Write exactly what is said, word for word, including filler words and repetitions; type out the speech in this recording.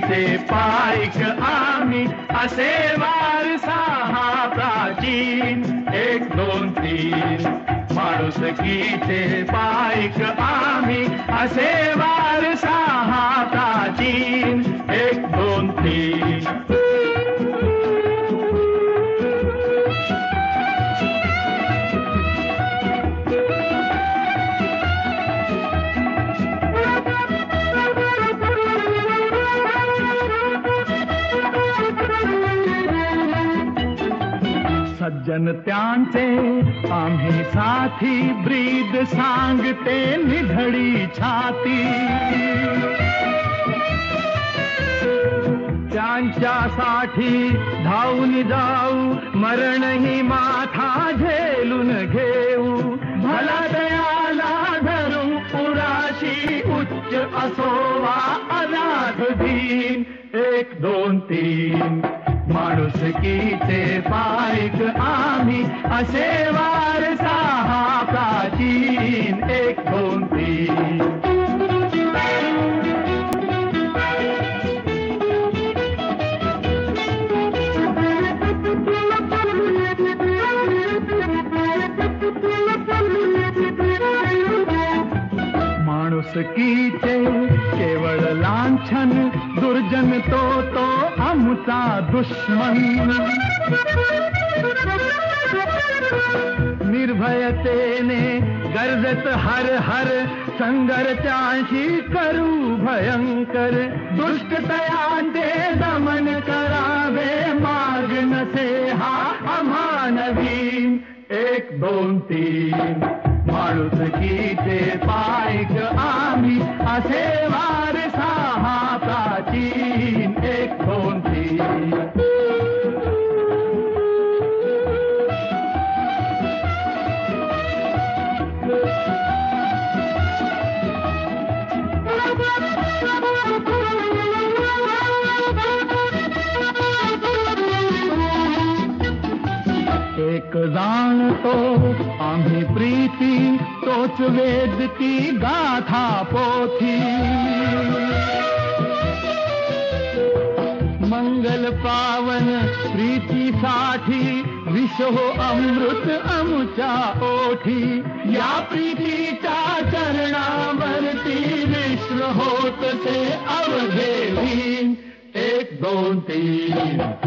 सकीचे पाईक आम्ही असे वारसा हा प्राचीन एक दोन तीन माणुसकीचे पाईक आम्ही असे वारसा हा प्राचीन एक दोन तीन सज्जन त्यांचे आम्ही साथी ब्रीद सांगते निधडी छाती त्यांच्यासाठी धावून जाऊ मरणही माथा झेलून घेऊ भला दयाला धरू पुराशी उच्च असोवा अनाथ दीन एक दोन तीन माणुसकीचे पाईक आम्ही असे वारसा हा प्राचीन एक दोन तीन माणुसकीचे केवळ लांछन दुर्जन तो तो आमचा दुश्मन निर्भयतेने गरजत हर हर संघर्षांशी करू भयंकर दुष्टतयांचे दमन करावे मार्ग नसे हा आम्हा नवीन एक दोन तीन माणुसकीचे पाईक आम्ही असे वारसा हा प्राचीन एक दोन तीन एक जाणतो आम्ही प्रीती तोच वेदती गाथा पोथी मंगल पावन प्रीतीसाठी विष हो अमृत आमच्या ओठी या प्रीतीच्या चरणावरती विश्व होत ते अवघे एक दोन तीन